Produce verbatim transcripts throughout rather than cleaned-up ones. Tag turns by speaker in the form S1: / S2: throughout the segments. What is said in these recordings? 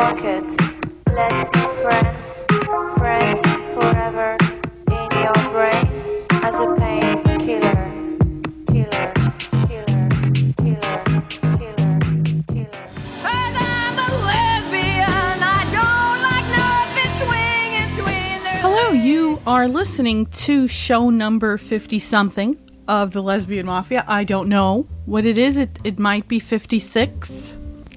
S1: fuck it. Let's be friends, friends forever. In your brain as a painkiller. Killer, killer, killer, killer, killer.
S2: Cause I'm a lesbian, I don't like nothing swinging, swinging.
S3: Hello, you are listening to show number fifty-something of the Lesbian Mafia. I don't know what it is. It, it might be fifty-six.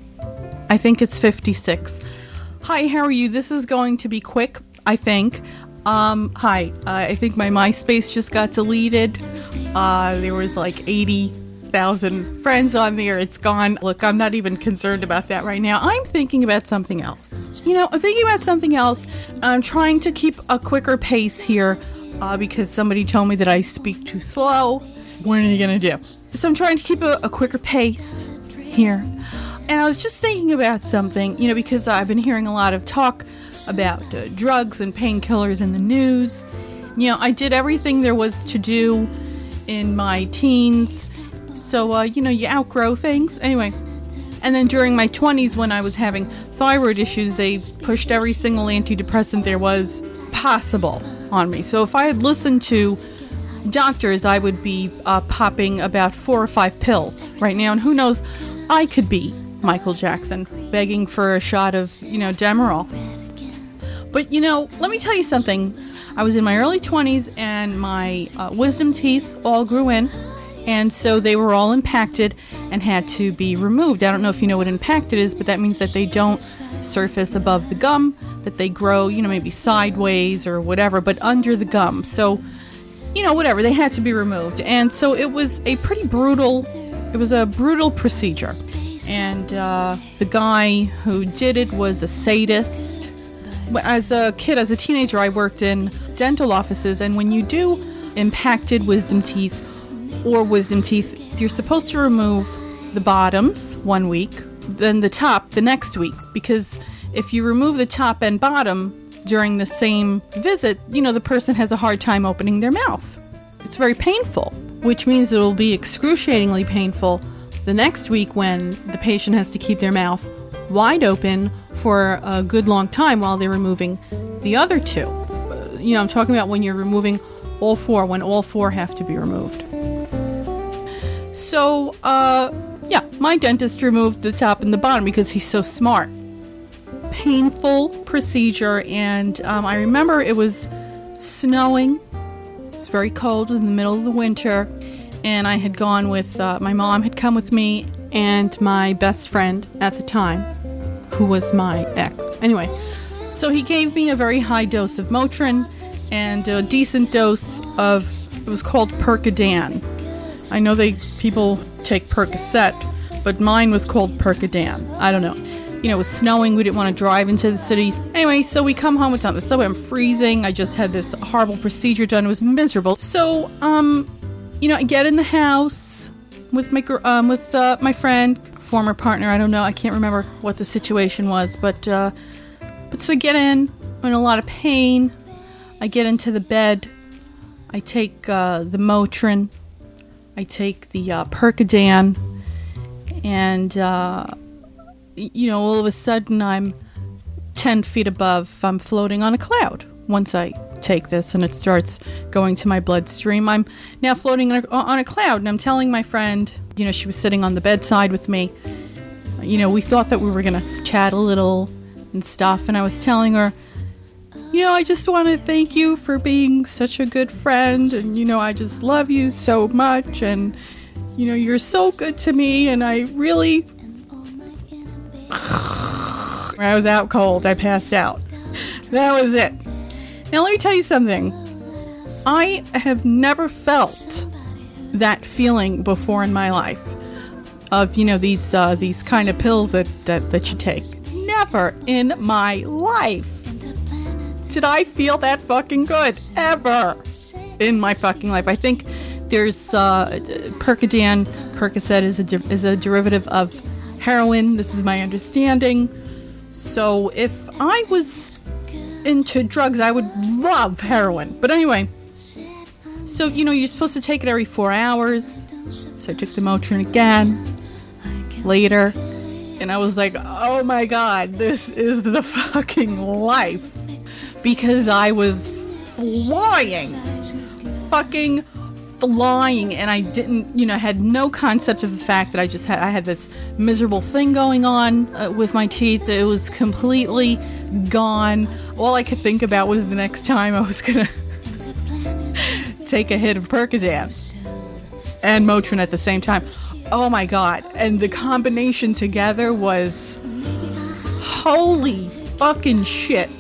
S3: I think it's fifty-six. Hi, how are you? This is going to be quick, I think. Um, hi, uh, I think my MySpace just got deleted. Uh, there was like eighty thousand friends on there. It's gone. Look, I'm not even concerned about that right now. I'm thinking about something else. You know, I'm thinking about something else. I'm trying to keep a quicker pace here uh, because somebody told me that I speak too slow. What are you going to do? So I'm trying to keep a, a quicker pace here. And I was just thinking about something, you know, because I've been hearing a lot of talk about uh, drugs and painkillers in the news. You know, I did everything there was to do in my teens. So, uh, you know, you outgrow things. Anyway, and then during my twenties when I was having thyroid issues, they pushed every single antidepressant there was possible on me. So if I had listened to doctors, I would be uh, popping about four or five pills right now. And who knows, I could be Michael Jackson begging for a shot of, you know, Demerol. But, you know, let me tell you something. I was in my early twenties and my uh, wisdom teeth all grew in. And so they were all impacted and had to be removed. I don't know if you know what impacted is, but that means that they don't surface above the gum, that they grow, you know, maybe sideways or whatever, but under the gum. So, you know, whatever, they had to be removed. And so it was a pretty brutal, it was a brutal procedure. And uh, the guy who did it was a sadist. As a kid, as a teenager, I worked in dental offices, and when you do impacted wisdom teeth or wisdom teeth, you're supposed to remove the bottoms one week, then the top the next week, because if you remove the top and bottom during the same visit, you know, the person has a hard time opening their mouth. It's very painful, which means it'll be excruciatingly painful the next week when the patient has to keep their mouth wide open for a good long time while they're removing the other two. You know, I'm talking about when you're removing all four, when all four have to be removed. So, uh, yeah, my dentist removed the top and the bottom because he's so smart. Painful procedure, and um, I remember it was snowing. It was very cold. It was in the middle of the winter. And I had gone with, uh, my mom had come with me and my best friend at the time, who was my ex. Anyway, so he gave me a very high dose of Motrin and a decent dose of, it was called Percodan. I know they, people take Percocet, but mine was called Percodan. I don't know. You know, it was snowing. We didn't want to drive into the city. Anyway, so we come home. It's on the subway. I'm freezing. I just had this horrible procedure done. It was miserable. So, um... you know, I get in the house with my um, with uh, my friend, former partner. I don't know. I can't remember what the situation was, but uh, but so I get in. I'm in a lot of pain. I get into the bed. I take uh, the Motrin. I take the uh, Percodan, and uh, you know, all of a sudden I'm ten feet above. I'm floating on a cloud. Once I take this and it starts going to my bloodstream, I'm now floating on a, on a cloud, and I'm telling my friend, you know, she was sitting on the bedside with me, you know, we thought that we were going to chat a little and stuff, and I was telling her, you know, I just want to thank you for being such a good friend, and, you know, I just love you so much, and, you know, you're so good to me, and I really... I was out cold. I passed out. That was it. Now, let me tell you something. I have never felt that feeling before in my life of, you know, these uh, these kind of pills that, that, that you take. Never in my life did I feel that fucking good. Ever in my fucking life. I think there's uh, Percodan, Percocet is a, de- is a derivative of heroin. This is my understanding. So if I was into drugs, I would love heroin. But anyway, so, you know, you're supposed to take it every four hours. So I took the Motrin again later. And I was like, oh my God, this is the fucking life. Because I was flying. Fucking flying. And I didn't, you know, had no concept of the fact that I just had, I had this miserable thing going on uh, with my teeth. It was completely gone. All I could think about was the next time I was going to take a hit of Percodan and Motrin at the same time. Oh my God. And the combination together was holy fucking shit.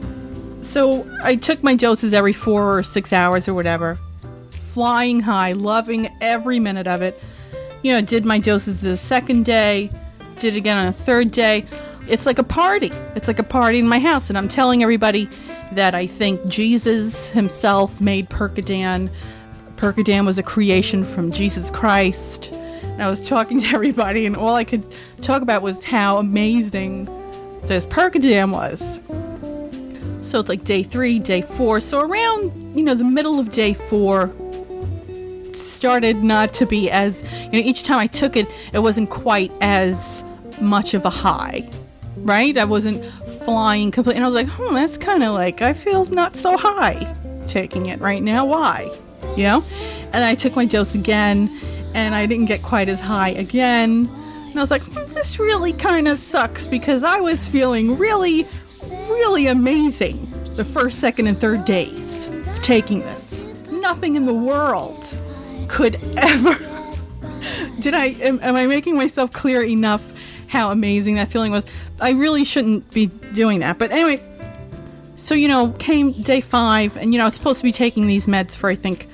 S3: So I took my doses every four or six hours or whatever. Flying high, loving every minute of it. You know, did my doses the second day, did it again on a third day. It's like a party. It's like a party in my house. And I'm telling everybody that I think Jesus himself made Percodan. Percodan was a creation from Jesus Christ. And I was talking to everybody, and all I could talk about was how amazing this Percodan was. So it's like day three, day four. So around, you know, the middle of day four, it started not to be as, you know, each time I took it, it wasn't quite as much of a high, right? I wasn't flying completely. And I was like, hmm, that's kind of like, I feel not so high taking it right now. Why? You know? And I took my dose again, and I didn't get quite as high again. And I was like, this really kind of sucks, because I was feeling really, really amazing the first, second, and third days of taking this. Nothing in the world could ever... Did I... Am, am I making myself clear enough how amazing that feeling was? I really shouldn't be doing that. But anyway, so, you know, came day five, and, you know, I was supposed to be taking these meds for, I think...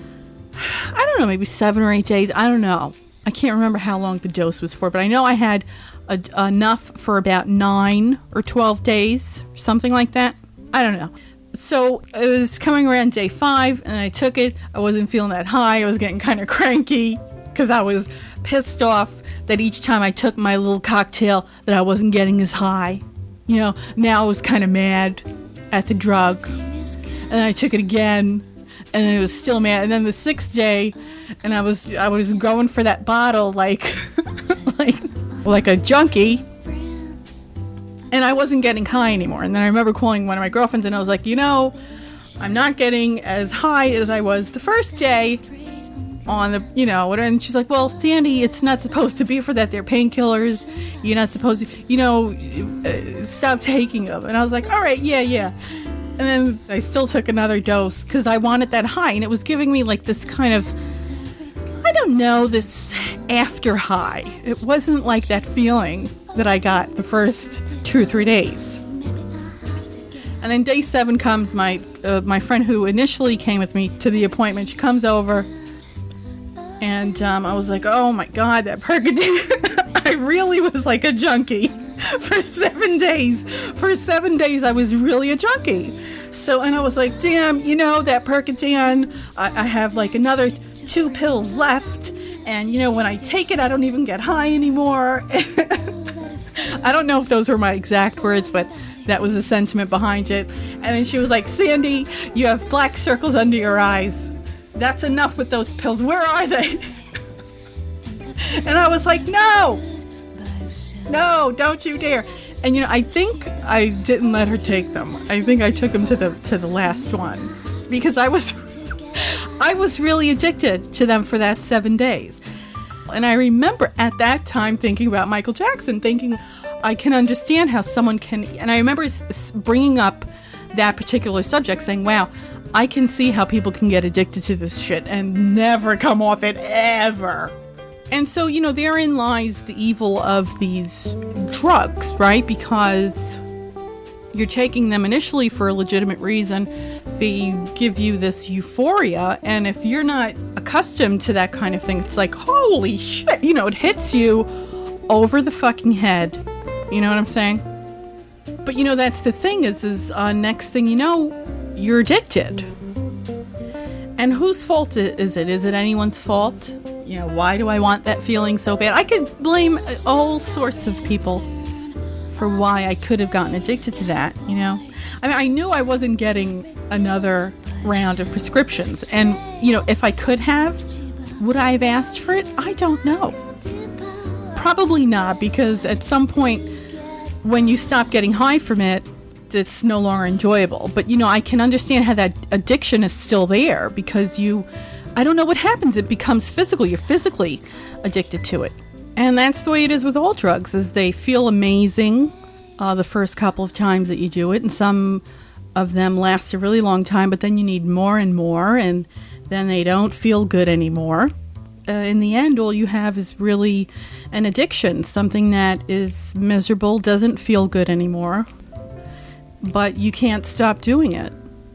S3: I don't know, maybe seven or eight days. I don't know. I can't remember how long the dose was for, but I know I had a, enough for about nine or twelve days, something like that. I don't know. So it was coming around day five, and I took it. I wasn't feeling that high. I was getting kind of cranky because I was pissed off that each time I took my little cocktail that I wasn't getting as high. You know, now I was kind of mad at the drug. And then I took it again, and it was still mad. And then the sixth day, and I was I was going for that bottle like like like a junkie, and I wasn't getting high anymore. And then I remember calling one of my girlfriends, and I was like, you know, I'm not getting as high as I was the first day on the, you know, whatever. And she's like, well, Sandy, it's not supposed to be for that. They're painkillers. You're not supposed to, you know, uh, stop taking them. And I was like, all right, yeah, yeah. And then I still took another dose because I wanted that high, and it was giving me like this kind of, I don't know, this after high. It wasn't like that feeling that I got the first two or three days. And then day seven comes, my uh, my friend who initially came with me to the appointment, she comes over, and um, I was like, oh my God, that Percodan. I really was like a junkie for seven days. For seven days, I was really a junkie. So, and I was like, damn, you know, that Percodan, I, I have like another two pills left. And, you know, when I take it, I don't even get high anymore. I don't know if those were my exact words, but that was the sentiment behind it. And then she was like, Sandy, you have black circles under your eyes. That's enough with those pills. Where are they? And I was like, no, no, don't you dare. And, you know, I think I didn't let her take them. I think I took them to the to the last one because I was I was really addicted to them for that seven days. And I remember at that time thinking about Michael Jackson, thinking I can understand how someone can, and I remember bringing up that particular subject saying, wow, I can see how people can get addicted to this shit and never come off it, ever. And so, you know, therein lies the evil of these drugs, right? Because you're taking them initially for a legitimate reason. They give you this euphoria, and if you're not accustomed to that kind of thing, it's like, holy shit, you know, it hits you over the fucking head. You know what I'm saying? But, you know, that's the thing is, is uh, next thing you know, you're addicted. And whose fault is it? Is it anyone's fault? You know, why do I want that feeling so bad? I could blame all sorts of people for why I could have gotten addicted to that, you know? I mean, I knew I wasn't getting another round of prescriptions. And, you know, if I could have, would I have asked for it? I don't know. probably not, because at some point when you stop getting high from it, it's no longer enjoyable. But, you know, I can understand how that addiction is still there, because you, I don't know what happens. It becomes physical. You're physically addicted to it. And that's the way it is with all drugs, is they feel amazing uh, the first couple of times that you do it. And some of them last a really long time, but then you need more and more, and then they don't feel good anymore. Uh, in the end, all you have is really an addiction, something that is miserable, doesn't feel good anymore, but you can't stop doing it.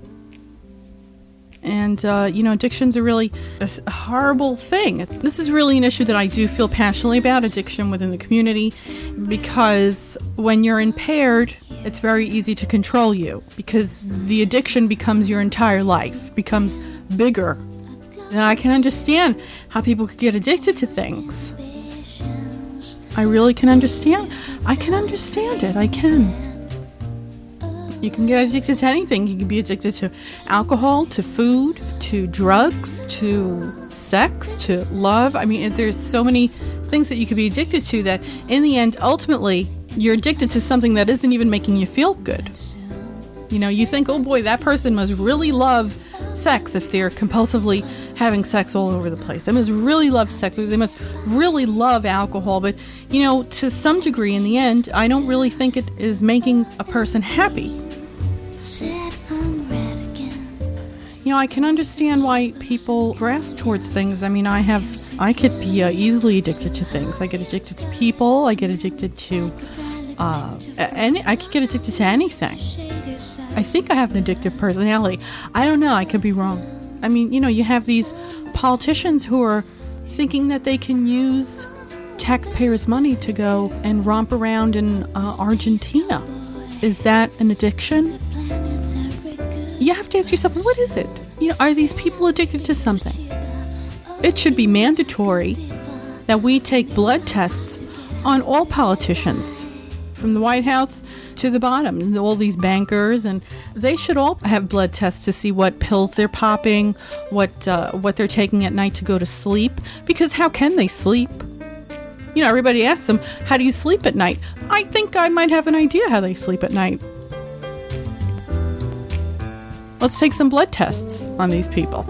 S3: And, uh, you know, addictions are really a, a horrible thing. This is really an issue that I do feel passionately about, addiction within the community, because when you're impaired, it's very easy to control you, because the addiction becomes your entire life, becomes bigger. And I can understand how people could get addicted to things. I really can understand. I can understand it. I can. You can get addicted to anything. You can be addicted to alcohol, to food, to drugs, to sex, to love. I mean, there's so many things that you could be addicted to that in the end, ultimately, you're addicted to something that isn't even making you feel good. You know, you think, oh boy, that person must really love sex if they're compulsively having sex all over the place. They must really love sex. They must really love alcohol. But, you know, to some degree, in the end, I don't really think it is making a person happy. You know, I can understand why people grasp towards things. I mean, I have, I could be uh, easily addicted to things. I get addicted to people. I get addicted to, uh, any, I could get addicted to anything. I think I have an addictive personality. I don't know. I could be wrong. I mean, you know, you have these politicians who are thinking that they can use taxpayers' money to go and romp around in uh, Argentina. Is that an addiction? You have to ask yourself, what is it? You know, are these people addicted to something? It should be mandatory that we take blood tests on all politicians, from the White House to the bottom, all these bankers, and they should all have blood tests to see what pills they're popping, what uh, what they're taking at night to go to sleep, because how can they sleep? You know, everybody asks them, how do you sleep at night? I think I might have an idea how they sleep at night. Let's take some blood tests on these people.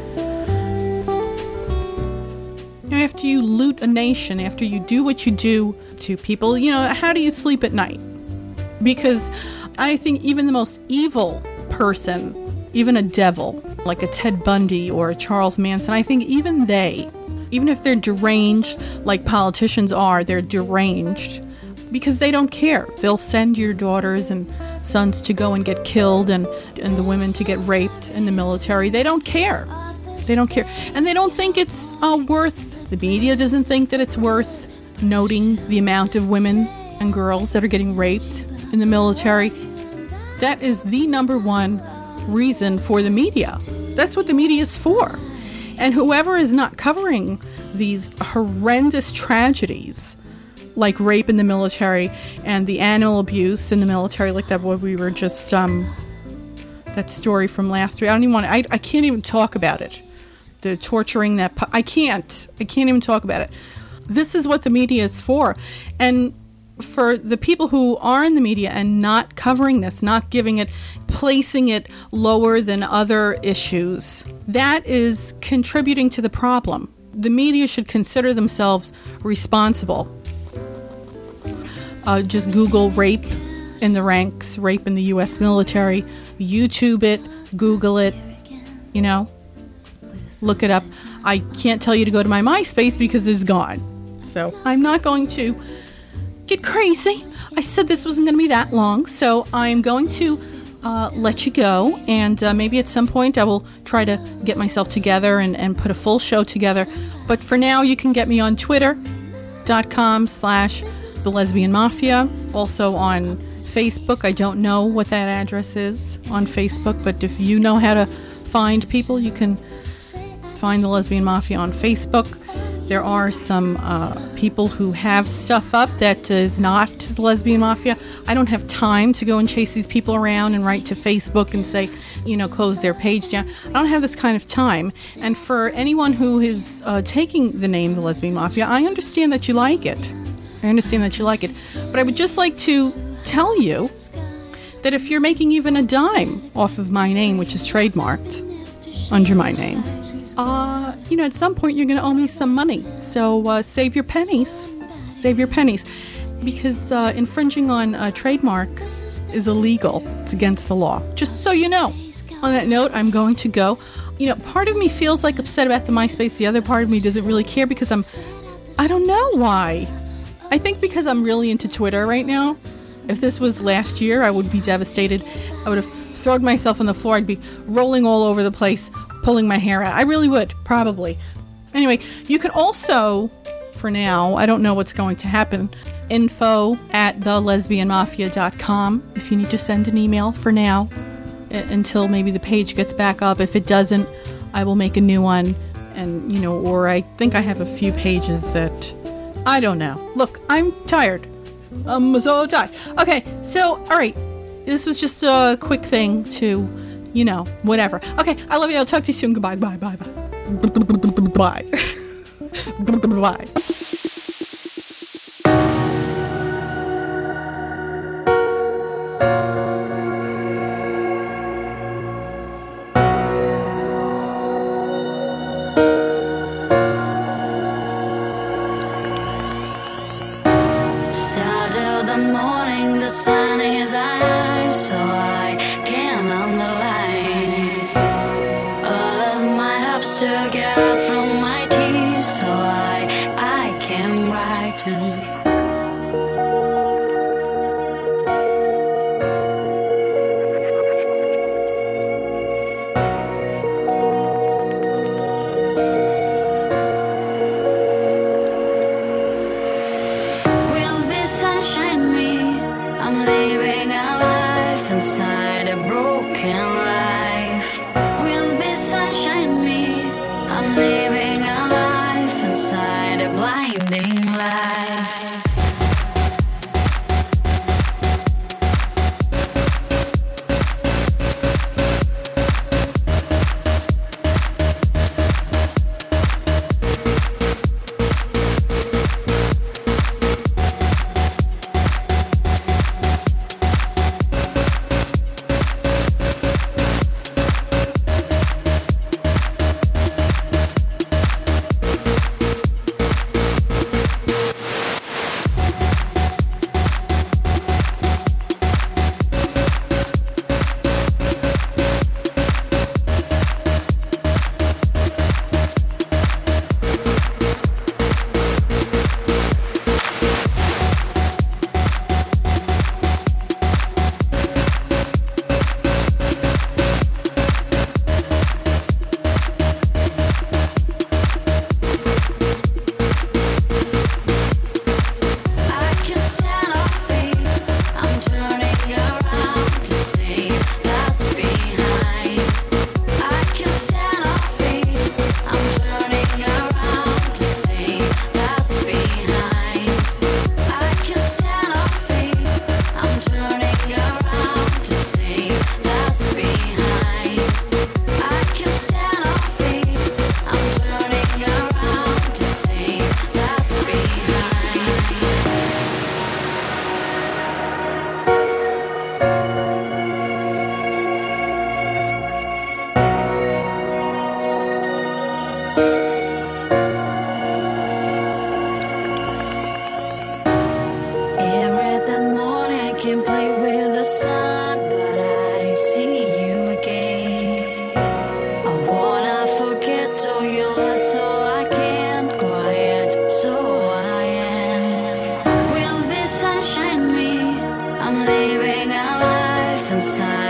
S3: After you loot a nation, after you do what you do to people, you know, how do you sleep at night? Because I think even the most evil person, even a devil, like a Ted Bundy or a Charles Manson, I think even they, even if they're deranged, like politicians are, they're deranged because they don't care. They'll send your daughters and sons to go and get killed, and, and the women to get raped in the military. They don't care. They don't care. And they don't think it's uh, worth, the media doesn't think that it's worth noting the amount of women and girls that are getting raped in the military. That is the number one reason for the media. That's what the media is for. And whoever is not covering these horrendous tragedies, like rape in the military and the animal abuse in the military, like that what we were just, um, that story from last week. I don't even want to, I, I can't even talk about it. The torturing that, pu- I can't, I can't even talk about it. This is what the media is for. And for the people who are in the media and not covering this, not giving it, placing it lower than other issues, that is contributing to the problem. The media should consider themselves responsible. Uh, just Google rape in the ranks, rape in the U S military, YouTube it, Google it, you know, look it up. I can't tell you to go to my MySpace because it's gone. So I'm not going to get crazy. I said this wasn't going to be that long, so I'm going to uh, let you go, and uh, maybe at some point I will try to get myself together and, and put a full show together. But for now, you can get me on twitter.com slash the lesbian mafia. Also on Facebook. I don't know what that address is on Facebook, but if you know how to find people, you can find the Lesbian Mafia on Facebook. There are some uh, people who have stuff up that is not the Lesbian Mafia. I don't have time to go and chase these people around and write to Facebook and say, you know, close their page down. I don't have this kind of time. And for anyone who is uh, taking the name the Lesbian Mafia, I understand that you like it. I understand that you like it. But I would just like to tell you that if you're making even a dime off of my name, which is trademarked under my name, uh, you know, at some point you're going to owe me some money. So uh, save your pennies. Save your pennies. Because uh, infringing on a trademark is illegal. It's against the law. Just so you know. On that note, I'm going to go. You know, part of me feels like upset about the MySpace. The other part of me doesn't really care because I'm... I don't know why. I think because I'm really into Twitter right now. If this was last year, I would be devastated. I would have thrown myself on the floor. I'd be rolling all over the place, pulling my hair out. I really would, probably. Anyway, you can also, for now, I don't know what's going to happen, info at the lesbian mafia dot com if you need to send an email for now uh, until maybe the page gets back up. If it doesn't, I will make a new one. And, you know, or I think I have a few pages that, I don't know. Look, I'm tired. I'm so tired. Okay, so, all right. This was just a quick thing to, you know, whatever. Okay, I love you. I'll talk to you soon. Goodbye. Bye. Bye. Bye. Bye. Bye.
S4: Start of the morning, the sun is high, so I can underline all of my hopes to get out from my teeth, so I I can brighten. Sunshine me, I'm living a life inside a broken life. Will be sunshine me, I'm living a life inside a blinding life. Inside